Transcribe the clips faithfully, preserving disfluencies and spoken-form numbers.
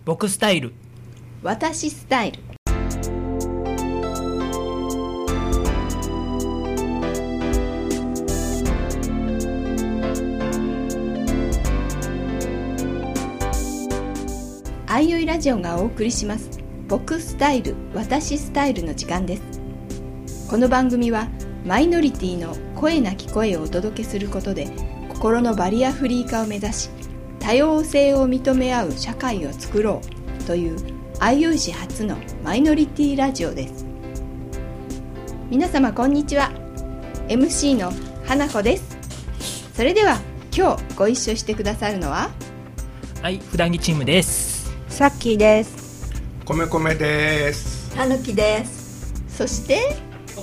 僕スタイル、 私スタイル。あいおいラジオがお送りします僕スタイル、私スタイルの時間です。この番組はマイノリティの声なき声をお届けすることで、心のバリアフリー化を目指し、多様性を認め合う社会を作ろうという相生市初のマイノリティラジオです。皆様こんにちは。 エムシー の花子です。それでは今日ご一緒してくださるのは、 はい、普段着チームです。 さっきーです。 米米です。 たぬきです。 そして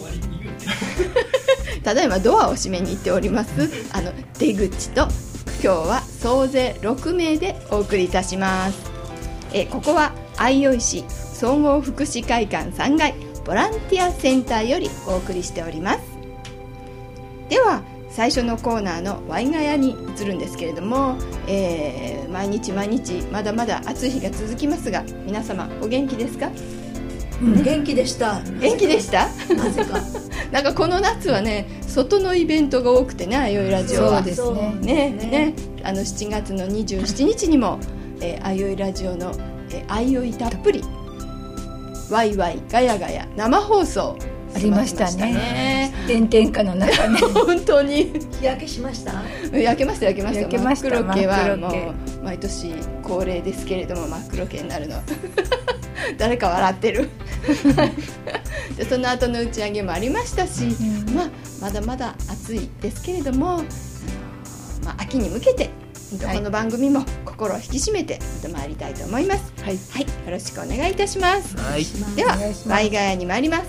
ただいまドアを閉めに行っておりますあの出口と、今日は総勢ろくめいでお送りいたします。えここは相生市総合福祉会館さんがいボランティアセンターよりお送りしております。では最初のコーナーのワイガヤに移るんですけれども、えー、毎日毎日まだまだ暑い日が続きますが、皆様お元気ですか？ うん、元気でした。 元気でした？ なぜかなんかこの夏はね、外のイベントが多くてね、あいおいラジオは。 そうですね。 ね、ね、ね、あのしちがつのにじゅうしちにちにも、えー、あいおいラジオの、えー、あいおいたっぷりワイワイガヤガヤ生放送ありましたね。炎天下の中ね本当に日焼けしました。 焼けました焼けました。 焼けました。 真っ黒系はもう毎年恒例ですけれども、真っ黒系になるの誰か笑ってるでその後の打ち上げもありましたし、うん、まあ、まだまだ暑いですけれども、あの、まあ、秋に向けてこの番組も心を引き締めてまた参りたいと思います。はい、はい、よろしくお願いいたします。 はい、 ではワイガヤに参ります。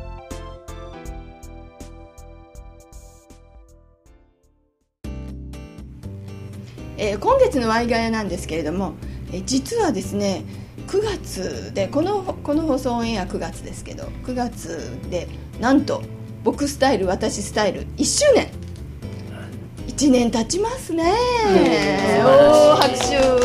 えー、今月のワイガヤなんですけれども、えー、実はですねくがつで、この、この放送オンエアくがつですけど、くがつでなんと僕スタイル私スタイルいっしゅうねん、いちねん経ちますね。おー、拍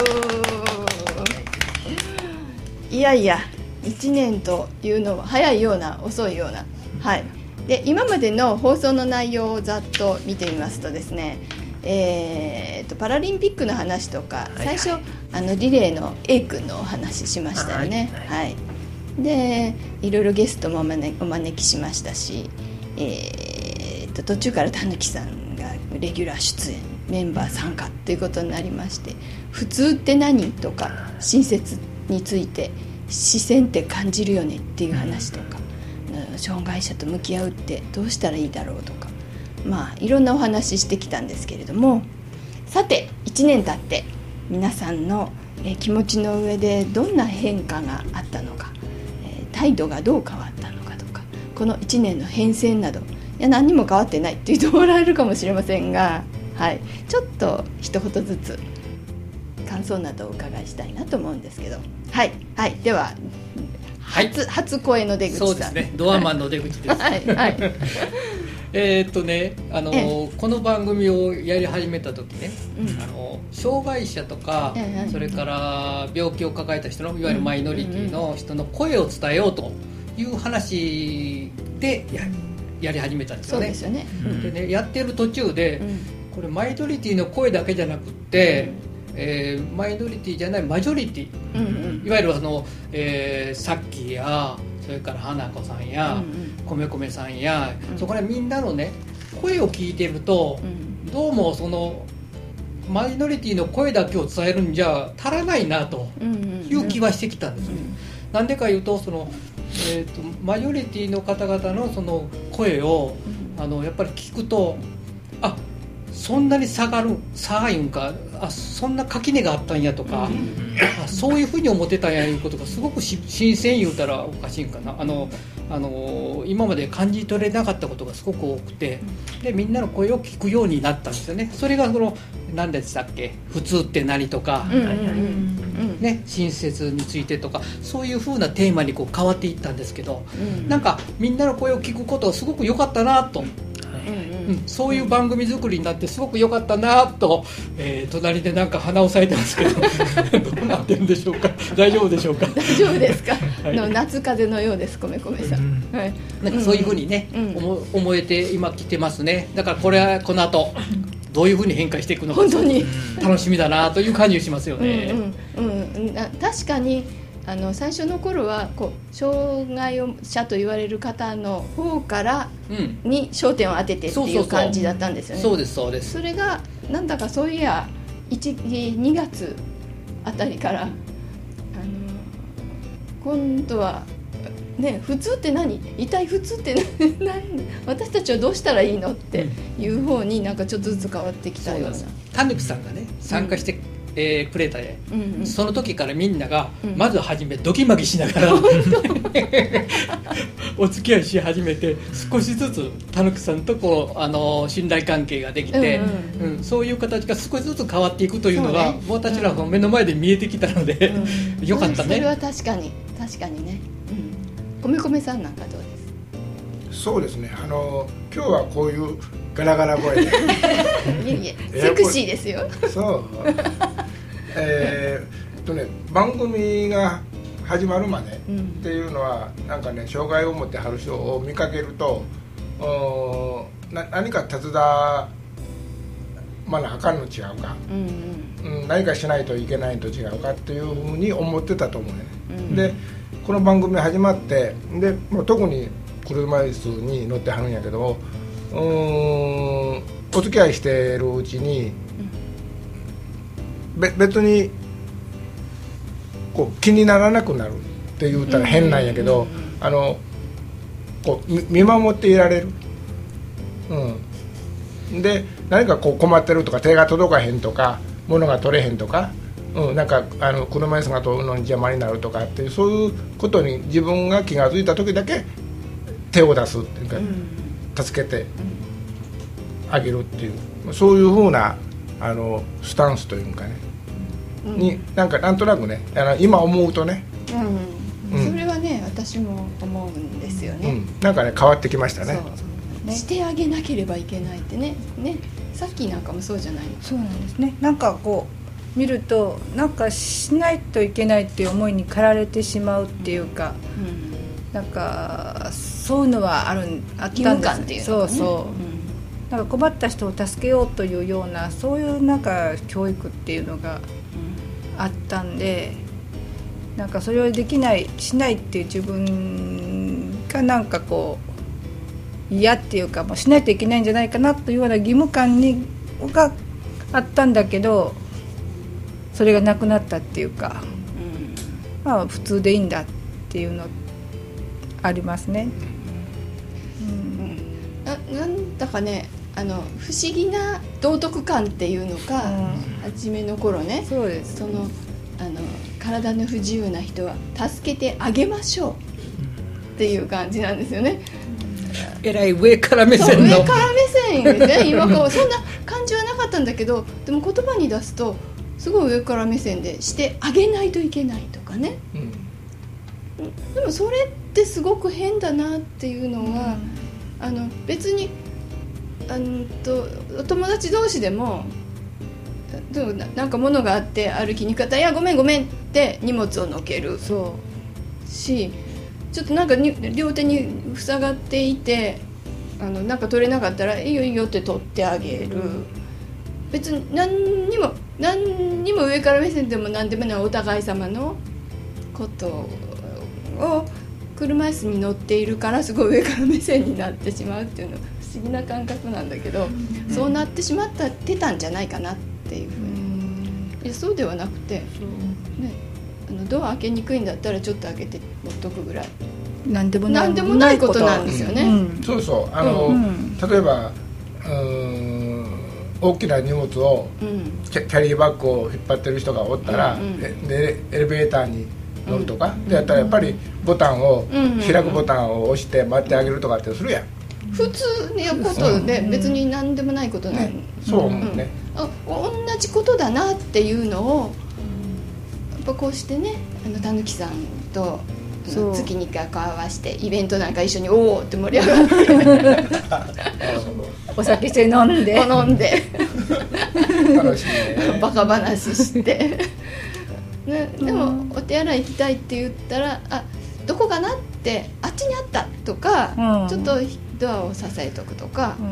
手。いやいやいちねんというのは早いような遅いような、はい、で今までの放送の内容をざっと見てみますとですね、えー、とパラリンピックの話とか、はいはい、最初あのリレーの A 君のお話しましたよね。はい、はいはい、でいろいろゲストもお招き、お招きしましたし、えー、と途中からたぬきさんがレギュラー出演、メンバー参加ということになりまして、普通って何とか、親切について視線って感じるよねっていう話とか、障害者と向き合うってどうしたらいいだろうとか、まあいろんなお話ししてきたんですけれども、さていちねん経って皆さんのえ気持ちの上でどんな変化があったのか、え態度がどう変わったのかとか、このいちねんの変遷など、いや何にも変わってないって言ってもらえるかもしれませんが、はい、ちょっと一言ずつ感想などをお伺いしたいなと思うんですけど、はい、はい、では初、はい、初声の出口さん。 そうですね、ドアマンの出口です。 はい、はい、 えーっとね、あのー、この番組をやり始めた時ね、うん、あの障害者とか、うん、それから病気を抱えた人のいわゆるマイノリティの人の声を伝えようという話で や, やり始めたんですよね。 そうですよね、うん、 でね、やってる途中で、うん、これマイノリティの声だけじゃなくって、うん、えー、マイノリティじゃないマジョリティ、うんうん、いわゆるあの、えー、さっきやそれから花子さんや、うんうん、米米さんや、うん、そこらみんなのね声を聞いてると、うん、どうもそのマイノリティの声だけを伝えるんじゃ足らないなという気はしてきたんですよね。な、うんでかいうと、その、えーと、マジョリティの方々のその声を、うん、あのやっぱり聞くと、あ、そんなに下がる差がいうんか、あ、そんな垣根があったんやとか、うん、あ、そういうふうに思ってたんやいうことがすごくし新鮮言うたらおかしいんかな、あのあの今まで感じ取れなかったことがすごく多くて、でみんなの声を聞くようになったんですよね。それがその何でしたっけ、普通って何とか、うんうんうんね、親切についてとか、そういう風なテーマにこう変わっていったんですけど、うん、なんかみんなの声を聞くことはすごく良かったなとうん、そういう番組作りになってすごく良かったなと、えー、隣でなんか鼻を押さえてますけどどうなってるんでしょうか。大丈夫でしょうか。 大丈夫ですか、 はい、 の夏風のようです、米米さん、うん、はい、 なんかそういうふうにね、うん、思, 思えて今来てますね。だからこれはこの後どういうふうに変化していくのか本当に楽しみだなという感じがしますよね。 うんうんうん、確かにあの最初の頃はこう障害者と言われる方の方からに焦点を当ててっていう感じだったんですよね。 そうですそうです。 それがなんだかそういやいち、にがつあたりからあの今度はね、普通って何、一体普通って何、私たちはどうしたらいいのっていう方になんかちょっとずつ変わってきたような。 たぬきさんがね参加して、うんえー、くれたで、うんうん、その時からみんなが、うん、まず初めドキマギしながらお付き合いし始めて、少しずつたぬきさんとこうあの信頼関係ができて、うんうんうん、そういう形が少しずつ変わっていくというのが、ね、私らの目の前で見えてきたので、うん、よかったね。 それは確かに確かにね、うん、米米さんなんかどうです？ そうですね、あの今日はこういうガラガラ声でいえいえセクシーですよ。 そうえー、っとね番組が始まるまでっていうのは、うん、なんかね障害を持ってはる人を見かけるとな何か手伝わなあかんの違うか、うんうんうん、何かしないといけないと違うかっていうふうに思ってたと思うね、うん、でこの番組始まってでもう特に車椅子に乗ってはるんやけど、うーんお付き合いしてるうちに、べ別にこう気にならなくなるって言ったら変なんやけど、あのこう見守っていられる、うん、で何かこう困ってるとか手が届かへんとか物が取れへんとか、うん、なんかあの車椅子が通るのに邪魔になるとかっていうそういうことに自分が気が付いた時だけ手を出すっていうか、うん、助けてあげるっていうそういう風なあのスタンスというかね、うん、になんかなんとなくねあの今思うとね、 うんうん、それはね私も思うんですよね、うん、 なんかね変わってきましたね。 そうね、してあげなければいけないってね、ねさっきなんかもそうじゃないの。 そうなんですね。なんかこう見るとなんかしないといけないっていう思いに駆られてしまうっていうか、うん、なんかそういうのはあるあったんです。義務感っていうのがね。そうそう、うん、なんか困った人を助けようというようなそういうなんか教育っていうのがあったんで、なんかそれをできないしないっていう自分がなんかこう嫌っていうかもうしないといけないんじゃないかなというような義務感にがあったんだけど、それがなくなったっていうか、うん、まあ普通でいいんだっていうのありますね。 うん、な, なんだかねあの不思議な道徳感っていうのか、うん、初めの頃ね、 そうです。 そのあの体の不自由な人は助けてあげましょうっていう感じなんですよね。 えらい上から目線の上から目線ですね。今こうそんな感じはなかったんだけど、でも言葉に出すとすごい上から目線でしてあげないといけないとかね、うん、でもそれってすごく変だなっていうのは、うん、あの別にあのとお友達同士でもでも な, なんか物があって歩きにくかったらいやごめんごめんって荷物をのけるそうし、ちょっとなんかに両手に塞がっていてあのなんか取れなかったらいいよいいよって取ってあげる、うん、別に何にも何にも上から目線でも何でもないお互い様のことを車椅子に乗っているからすごい上から目線になってしまうっていうのは不思議な感覚なんだけど、うん、そうなってしまったってたんじゃないかなっていうふうに、うん、いやそうではなくて、うんね、あのドア開けにくいんだったらちょっと開けて持っとくぐらい何でもない、 何でもないことなんですよね、 うんうん、そうそうあの、うん、例えばうーん大きな荷物を、うん、キャリーバッグを引っ張ってる人がおったら、うんうん、でエレベーターに乗るとか、うん、でやったらやっぱりボタンを、うん、開くボタンを押して待ってあげるとかってするやん。 普通のことで、うん、別に何でもないことなん、 ね、そう思うね、 うん、あ同じことだなっていうのをやっぱこうしてねあのたぬきさんとそう月にいっかい顔合わせてイベントなんか一緒におおって盛り上がってお酒して飲んで飲んで楽しいね。 バカ話してね、でもお手洗い行きたいって言ったらあどこかなってあっちにあったとか、うん、ちょっとドアを支えとくとか、うん、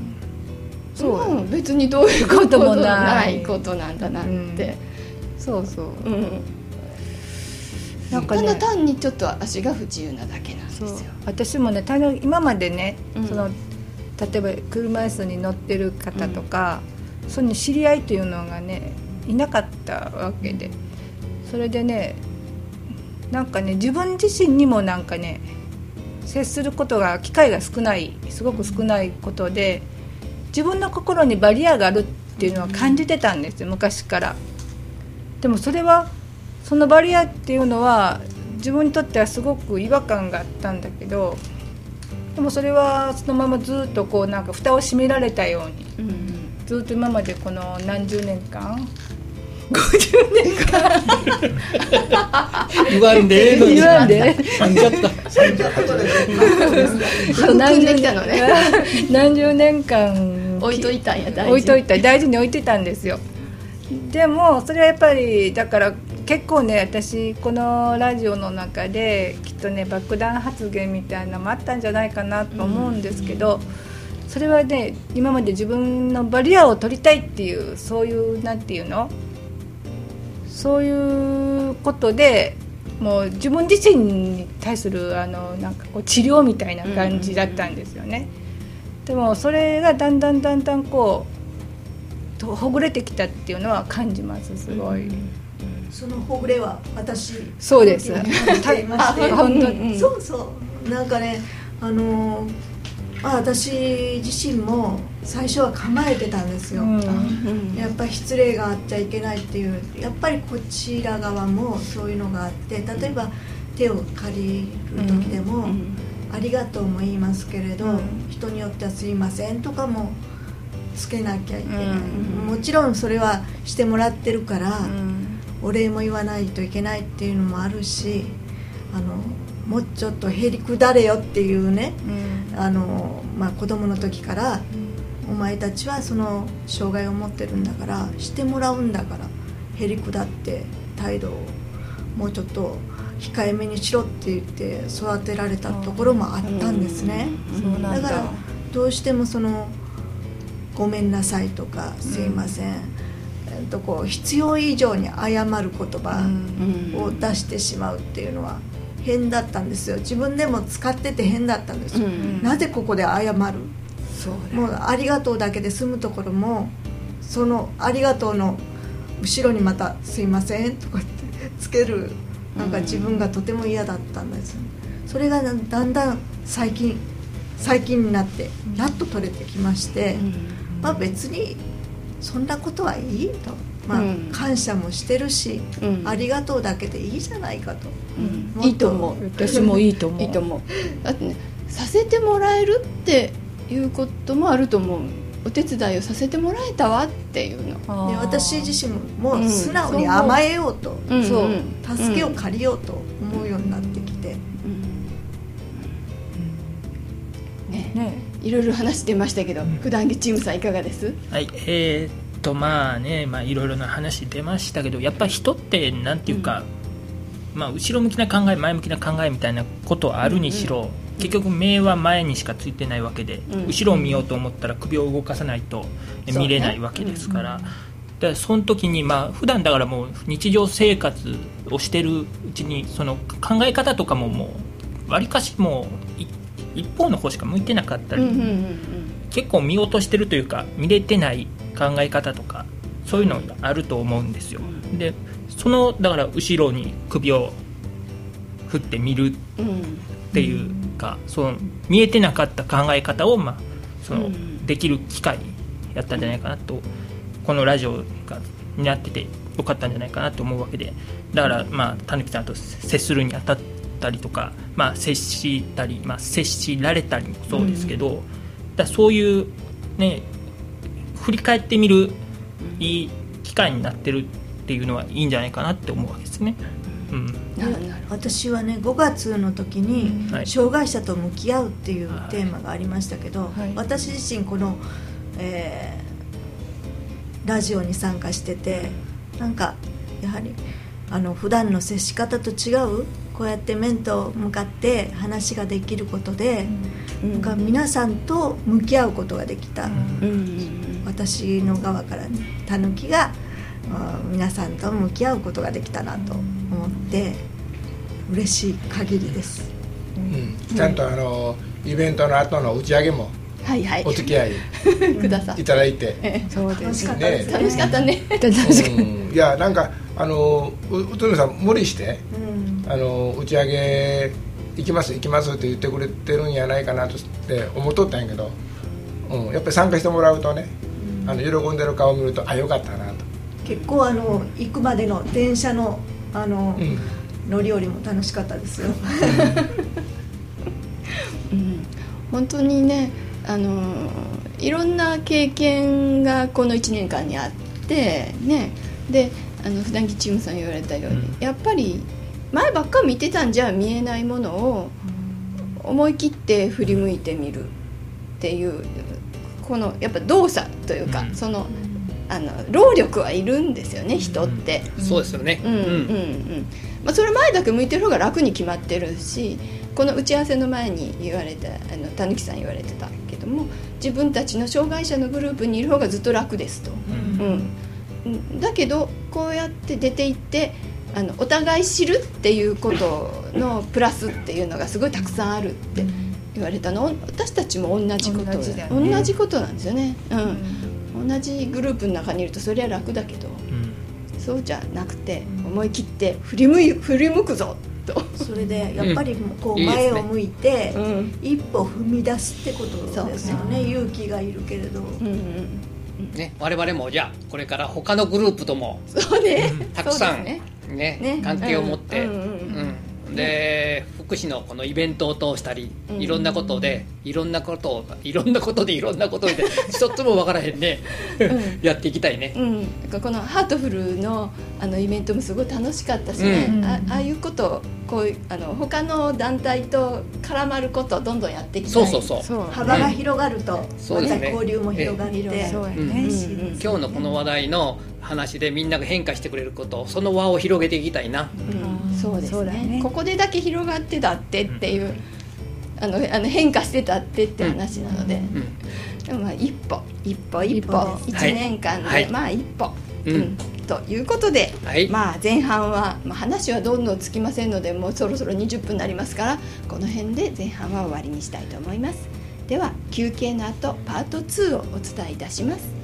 そう、うん、別にどういうこともないことなんだなって、うん、 そうそう、うん、 なんかね、ただ単にちょっと足が不自由なだけなんですよ。 私もね今までね、うん、その例えば車椅子に乗ってる方とか、うん、その知り合いというのがねいなかったわけで、それでねなんかね自分自身にもなんかね接することが機会が少ないすごく少ないことで自分の心にバリアがあるっていうのは感じてたんですよ、昔から。でもそれはそのバリアっていうのは自分にとってはすごく違和感があったんだけど、でもそれはそのままずっとこうなんか蓋を閉められたように、うん、ずっと今までこの何十年間ごじゅうねんかん言わんでええのに言わんで噛んじゃったさんじゅうはちねん何十年のね何十年間置いといたんや大事に置いといた大事に置いてたんですよ。でもそれはやっぱりだから結構ね私このラジオの中できっとね爆弾発言みたいなのもあったんじゃないかなと思うんですけど、うん、それはね今まで自分のバリアを取りたいっていうそういうなんていうのそういうことでもう自分自身に対するあのなんかこう治療みたいな感じだったんですよね、うん、でもそれがだんだんだんだんこうほぐれてきたっていうのは感じます。すごい、うん、 そのほぐれは私そうです感じていまして本当に、 うん、そうそうなんかねあのあ私自身も最初は構えてたんですよ、うん、やっぱり失礼があっちゃいけないっていうやっぱりこちら側もそういうのがあって例えば手を借りる時でも、うん、ありがとうも言いますけれど、うん、人によってはすいませんとかもつけなきゃいけない、うん、もちろんそれはしてもらってるから、うん、お礼も言わないといけないっていうのもあるしあのもうちょっとへりくだれよっていうね、うんあのまあ、子供の時から、うん、お前たちはその障害を持ってるんだからしてもらうんだからへりくだって態度をもうちょっと控えめにしろって言って育てられたところもあったんですね、うんうん、だからどうしてもそのごめんなさいとかすいません、うんえっと、こう必要以上に謝る言葉を出してしまうっていうのは変だったんですよ。自分でも使ってて変だったんですよ、うん、なぜここで謝るそうもうありがとうだけで済むところもそのありがとうの後ろにまたすいませんとかってつけるなんか自分がとても嫌だったんです、うん、それがだんだん最近最近になってやっと取れてきまして、うんまあ、別にそんなことはいいと、まあ、感謝もしてるし、うん、ありがとうだけでいいじゃないかと、 うん、いいと思う私もいいと思ういいと思うだってねさせてもらえるっていうこともあると思う。お手伝いをさせてもらえたわっていうので私自身ももう素直に甘えようと、うん、そう助けを借りようと思うようになってきて、うんねね、いろいろ話してましたけど、うん、普段着チームさんいかがです？ はい、えー、っとまあね、まあいろいろな話出ましたけど、やっぱり人ってなんていうか、うん、まあ後ろ向きな考え前向きな考えみたいなことはあるにしろ、うんうん、結局目は前にしかついてないわけで、うん、後ろを見ようと思ったら首を動かさないと見れないわけですから、でその時にまあ普段だからもう日常生活をしてるうちにその考え方とかももうわりかしもう一方の方しか向いてなかったり、うんうんうんうん、結構見落としてるというか見れてない考え方とかそういうのがあると思うんですよ。でそのだから後ろに首を振って見るっていうか、その見えてなかった考え方を、まあ、そのできる機会やったんじゃないかなと、このラジオがになっててよかったんじゃないかなと思うわけで、だからまあたぬきさんと接するにあたったりとか、まあ、接したり、まあ、接しられたりもそうですけど、うん、だそういうね振り返ってみるいい機会になってるっていうのはいいんじゃないかなって思うわけですね。うん、 私私はねごがつの時にはい障害者と向き合うっていうテーマがありましたけど、 はい私自身この、えーラジオに参加してて、なんかやはりあの普段の接し方と違うこうやって面と向かって話ができることで、なんか皆さんと向き合うことができた、 うんうん私の側からねたぬきがあ皆さんと向き合うことができたなと思って嬉しい限りです、 うんちゃんとあのイベントの後の打ち上げもはいはいお付き合いくださいいただいて、 そうで楽しすね。 かったですね楽しかったねうんいやなんかあのう宇都宮さん無理してうんあの打ち上げ行きます行きますって言ってくれてるんやないかなとって思っとったんやけど、うん、やっぱり参加してもらうとね、あの喜んでる顔を見るとあよかったなと、 結構あの行くまでの電車のあの、 うん乗り降りも楽しかったですようん本当にね、あのいろんな経験がこのいちねんかんにあってね、であの普段木チームさん言われたように、 うんやっぱり前ばっか見てたんじゃ見えないものを思い切って振り向いてみるっていうこのやっぱ動作というか、 うんそのあの労力はいるんですよね、人って。 そうですよね。 うんうんうんまあ、それ前だけ向いてる方が楽に決まってるし、この打ち合わせの前に言われたあのたぬきさん言われてたけども、自分たちの障害者のグループにいる方がずっと楽ですと、うんうん、だけどこうやって出ていってあのお互い知るっていうことのプラスっていうのがすごいたくさんあるって言われたの。私たちも同じこと同じだよね同じことなんですよね、うん、同じグループの中にいるとそれは楽だけど、そうじゃなくて思い切って振り向い振り向くぞと、 それでやっぱりこういいですね前を向いてうん一歩踏み出すってことですよね。勇気がいるけれど、 うんうんね、我々もじゃあこれから他のグループともそうね、 たくさんそうですねねね関係を持って、 うんうんうんうんで福祉のこのイベントを通したり、 うんいろんなことでいろんなことをいろんなことでいろんなことで一つも分からへんね、 うんやっていきたいね。 うん、なんかこのハートフルのあのイベントもすごい楽しかったしね、 うんあああいうことをこういうあの他の団体と絡まることをどんどんやっていきたい。 そうそうそうそう幅が広がるとまたそうですね交流も広がって、 ええそうやうんね、 うん今日のこの話題の話でみんなが変化してくれること、その輪を広げていきたいな。 うん、そうですねそうだねここでだけ広がってたってっていう、あのあの変化してたってって話なので、 うんでもまあ一歩一歩一歩一歩一年間で、 はいまあ一歩、 うんうんということで、 はいまあ前半は、まあ、話はどんどんつきませんのでもうそろそろにじゅっぷんになりますから、この辺で前半は終わりにしたいと思います。では休憩の後パートツーをお伝えいたします。